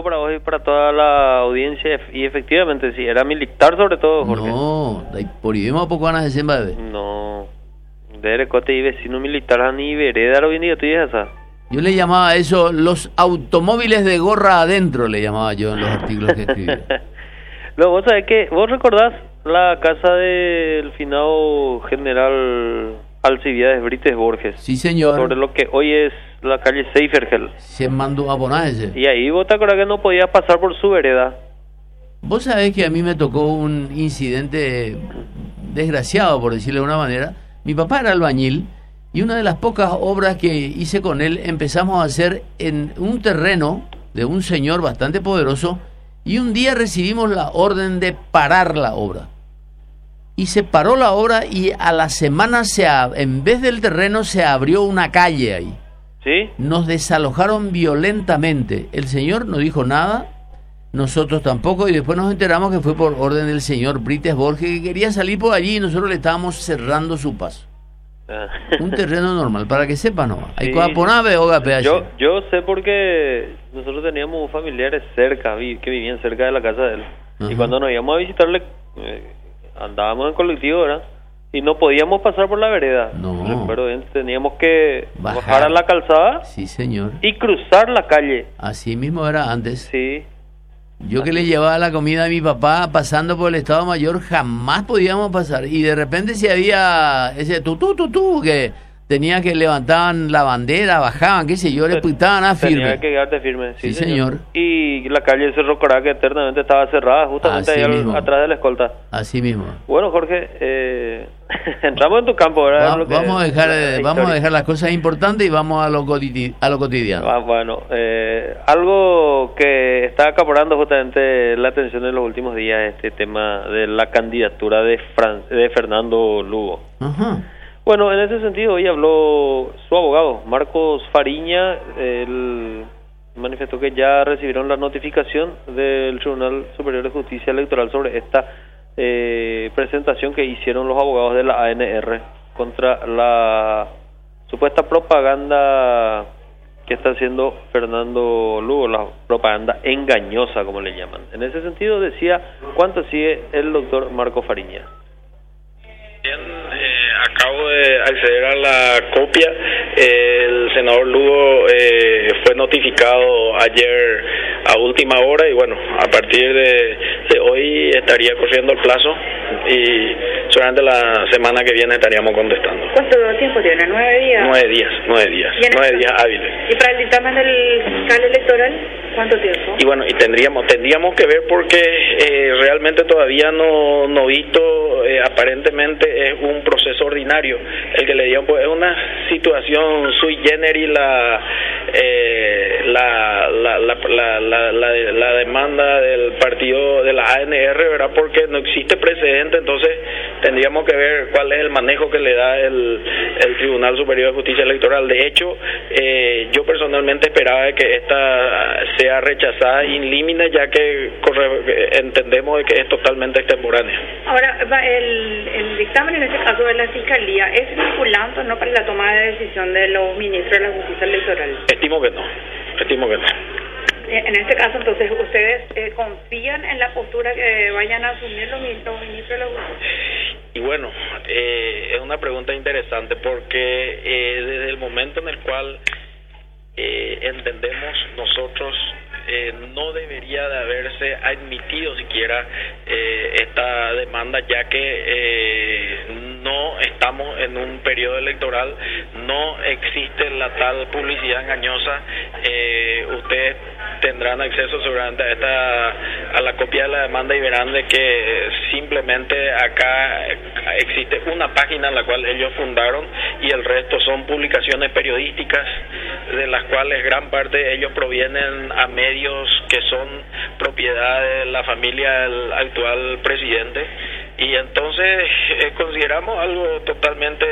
saludo para vos y para toda la audiencia. Y efectivamente, sí, era militar sobre todo, Jorge. No, por ahí vemos a poco ganas de ser bebé. No, de cote y vecino militar ni vereda lo bien tú esa. Yo le llamaba a eso los automóviles de gorra adentro, le llamaba yo en los artículos que escribía. Luego, vos sabés que, vos recordás la casa del finado general Alcibiades Brites Borges. Sí, señor. Sobre lo que hoy es la calle Seifergel. Se mandó a ponerse. Y ahí vos te acordás que no podías pasar por su vereda. Vos sabés que a mí me tocó un incidente desgraciado, por decirlo de una manera. Mi papá era albañil y una de las pocas obras que hice con él empezamos a hacer en un terreno de un señor bastante poderoso y un día recibimos la orden de parar la obra. Y se paró la obra y a la semana en vez del terreno se abrió una calle ahí. ¿Sí? Nos desalojaron violentamente. El señor no dijo nada, nosotros tampoco, y después nos enteramos que fue por orden del señor Brites Borges, que quería salir por allí y nosotros le estábamos cerrando su paso. Un terreno normal, para que sepan, ¿no? Hay Sí. cosas por nave o PH. Yo sé porque nosotros teníamos familiares cerca, que vivían cerca de la casa de él. Ajá. Y cuando nos íbamos a visitarle, andábamos en colectivo, ¿verdad? Y no podíamos pasar por la vereda. No. Recuerdo bien, teníamos que Bajar. bajar a la calzada Sí, señor. y cruzar la calle. Así mismo era antes. Sí. Yo que le llevaba la comida a mi papá pasando por el Estado Mayor, jamás podíamos pasar. Y de repente si había ese tutú, que tenía que levantaban la bandera, bajaban, qué sé yo, le pitaban a firme. Tenía que quedarte firme. Sí, señor. Y la calle Cerro Corá, que eternamente estaba cerrada, justamente Así ahí mismo. atrás de la escolta. Así mismo. Bueno, Jorge, entramos en tu campo, ¿verdad? Vamos a dejar las cosas importantes y vamos a lo cotidiano. Bueno, algo que está acaparando justamente la atención en los últimos días, este tema de la candidatura de Fernando Lugo. Ajá. Bueno, en ese sentido, hoy habló su abogado, Marcos Fariña. Él manifestó que ya recibieron la notificación del Tribunal Superior de Justicia Electoral sobre esta presentación que hicieron los abogados de la ANR contra la supuesta propaganda que está haciendo Fernando Lugo, la propaganda engañosa, como le llaman. En ese sentido, decía cuánto sigue el doctor Marcos Fariña. Bien, acabo de acceder a la copia. El senador Lugo fue notificado ayer a última hora y bueno, a partir de hoy estaría corriendo el plazo y solamente la semana que viene estaríamos contestando. ¿Cuánto tiempo tiene? ¿9 días? 9 días, 9 días, 9 días hábiles. ¿Y para el dictamen del fiscal electoral cuánto tiempo? Y bueno, y tendríamos que ver porque realmente todavía no visto, aparentemente es un proceso ordinario el que le dieron, pues es una situación sui generis la demanda del partido de la ANR, ¿verdad? Porque no existe precedente, entonces tendríamos que ver cuál es el manejo que le da el Tribunal Superior de Justicia Electoral. De hecho, yo personalmente esperaba que esta sea rechazada in limine, ya que entendemos de que es totalmente extemporánea. Ahora, el dictamen en este caso de la Fiscalía, ¿es vinculante o no para la toma de decisión de los ministros de la Justicia Electoral? Estimo que no. En este caso, entonces, ¿ustedes confían en la postura que vayan a asumir los ministros de la Justicia? Y bueno, es una pregunta interesante porque desde el momento en el cual entendemos nosotros no debería de haberse admitido siquiera esta demanda, ya que no estamos en un periodo electoral, no existe la tal publicidad engañosa. Ustedes tendrán acceso seguramente a la copia de la demanda y verán de que simplemente acá existe una página en la cual ellos fundaron y el resto son publicaciones periodísticas de las cuales gran parte de ellos provienen a medios que son propiedad de la familia del actual presidente, y entonces consideramos algo totalmente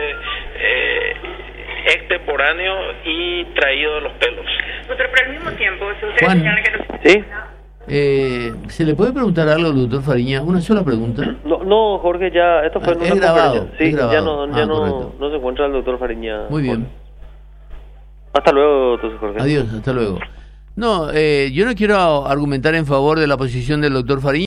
extemporáneo y traído de los pelos. Pero al mismo tiempo, si ustedes Juan. señalan que no... ¿Sí? ¿Se le puede preguntar algo al doctor Fariña? Una sola pregunta. No, Jorge, ya esto fue en Es una grabado, conferencia. Sí, es grabado. ya Correcto. no se encuentra el doctor Fariña. Muy bien. Hasta luego, entonces, Jorge. Adiós, hasta luego. No, yo no quiero argumentar en favor de la posición del doctor Fariña.